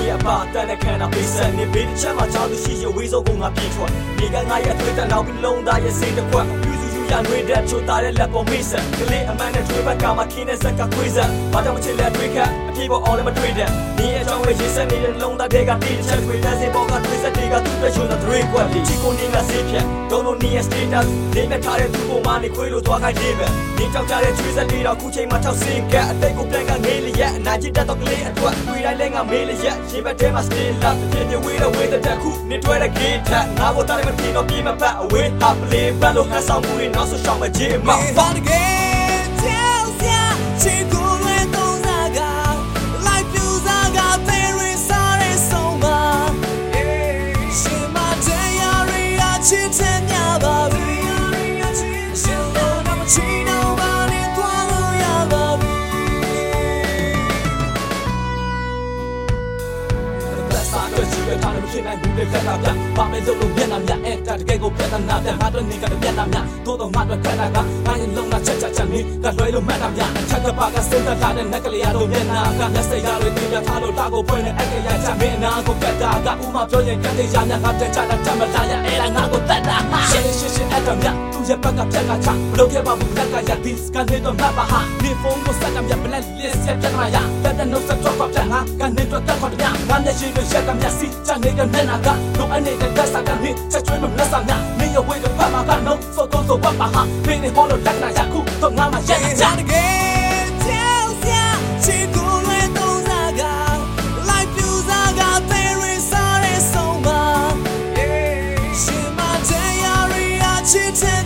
ရဲ့အပါတန်တဲ့ခန္ဓာပိစံနေဘေးတစ်ချက်မှာချောင်းသူရှိရဝေးဆုံးကငါပြေထွက်နေကငါရဲ့အသွေးတန်နောက်ပြီးလုံးသားရဲ့စိတ်တစ်ခွက်ပြုစုယူရနှွေးတဲ့ချိုသားတဲ့လက်ပေါ်မိစံကလေးအမှန်နဲ့တွေးဘက်ကမှခင်းတဲ့ဇက်ကခွေးစံဘာကြောင့်မချစ်လက်တွေခတ်အပြေပေါ်အောင်လည်းမတွေးတဲ့နေရဲ့ကြောင့်ပဲရေးစက်နေတဲ့လုံးသားတွေကတီးတစ်ချက်တွေလက်စင်ပေါ်ကတွေးစက်တွေကသူ့အတွက်ရှုံးတဲ့တွေးကွက်ချီကိုနေကစေးဖြတ်ဒုံလုံးနေရဲ့ status နေမဲ့ထားတဲ့သူ့ပေါ်မှာနေခွေးလို့သွားခိုင်းနေပဲနေကြောက်ကြတဲ့ချွေးစက်တွေတော့ခုချိန်မှာ၆စင်ကအတိတ်ကိုပြန်ကငေးလျက်အနာကျတဲ့တော့ကလေးအတွက်တွေ့တိုင်းလဲငါမေးလျက်ရေဘက်ထဲမှာ still love ဖြစ်နေဝေးတဲ့ဝေးတဲ့ခုနေတွေ့တဲ့ gate ထက်ငါကိုတားတယ်မပြေတော့ပြေးမပတ်အဝေးဟာ play ဘက်လို့ဟန်ဆောင်မှုတွေနောက်ဆိုရှောင်းမကြေးမောက် Found again tell ya ချစ်ကိုလွယ်သုံးစားက life ပြူစားက there is sorry so much ရှင်မတရားရချစ်တဲ့ညပါပြီရှင်လို့တော့ချီတော့ပါနဲ့တွားလို့ရပါပြီစာတော့ရှိရထားလို့ဖြစ်နိုင်ဘူးလေခက်တာပြပါမယ်လို့မျက်နှာမြအဲ့တာတကယ်ကိုပြတ်တာနာတဲ့ငါတို့နေကမျက်နှာမြသို့တော့ငါတို့ခက်တာကငါရင်လုံးလာချက်ချက်နေကလွယ်လို့မှတ်တာမြအချက်ကပါကစင်တာတဲ့နက်ကလေးရတော့မျက်နှာကလက်စိတ်ရတွေပြထားလို့တာကိုဖွင့်နေအကရချမင်းနာကိုပြတ်တာကဥမာပြောရင်ကတဲ့ရမြငါတဲ့ချတာတမလာရအဲ့ဒါငါကိုတတ်တာရှင်းရှင်းရှင်းအဲ့တော့မြသူရဲ့ဘက်ကပြက်ကချဘလို့ခဲ့ပါဘူးလက်ကရဒီစကနေတော့မပါဟာနေဖုန်းကိုစက်တာမြဘလက်လစ်ဆက်ပြတာရတဲ့နှုတ်ဆက်တော့ပြငါကနေတော့တက်ခွတ်မြငါနဲ့ရှိလို့ရက်ကမြစီချနေကနဲ့နာကတော့အနေနဲ့တက်စားကနေချက်ကျွေးမလက်စားမြမင်းရဲ့ဝေးကဖတ်မှာကနော်ဆိုတော့ဆိုပါဟာမင်းနဲ့ဟောလို့လက်နာရခုတော့ငါမှရက်ရချတယ် tell ya ချစ်ကိုလွယ်သုံးစားက life ပြူစားက there is sorry so much ရှင်မတရားရချစ်တဲ့